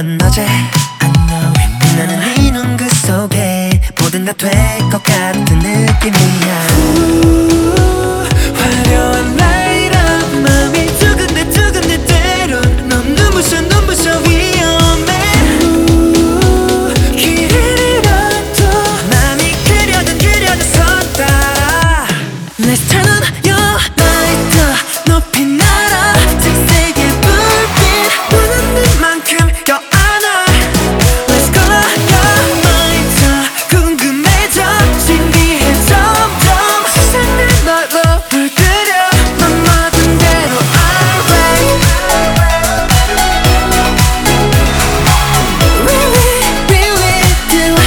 건 어제 I know it. 나는 네 눈 그 속에 뭐든 다 될 것 같은 느낌이야. 화려한 light up 마음이 두근대 때론 넌 눈부셔 위험해. 길을 잃어도 맘이 그려든 손 따라 Let's turn on your light up 높이 날아 색색의 불빛 원하는 만큼 껴안아 Let's color your mind up 궁금해져 신비해 점점 세상을 너로 물들여 넌 뭐든 대로 alright Really do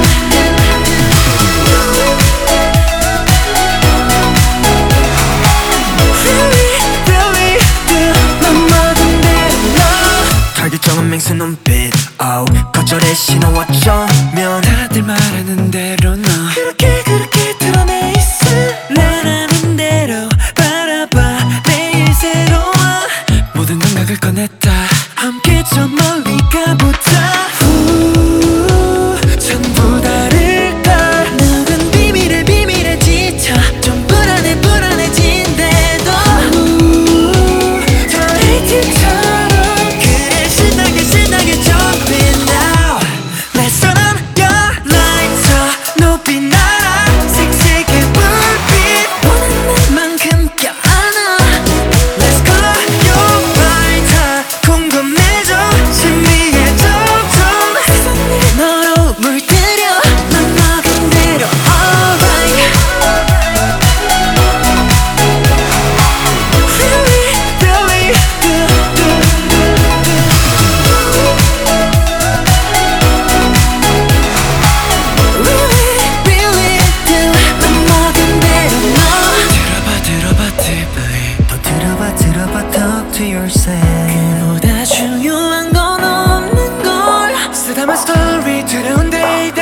결정은 맹세 눈빛 거절의 신호 어쩌면 다들 말하는 대로 너 그렇게 드러내 있으라는 대로 바라봐 매일 새로워 모든 감각을 꺼냈다 함께 저 멀리 가보자 전부 다를걸 누군 비밀에 지쳐 좀 불안해진대도 더 AT처럼 신나게 jump in now Let's turn on your lights up 높이 날아 색색의 불빛 원하는 만큼 껴안아 Let's color your mind up 궁금해져 신비해 점점 세상을 너로 물들여 넌 막은 대로 alright Really 들어봐 talk to yourself 그보다 중요한 건 없는 걸 쓰다만 스토리 두려운 day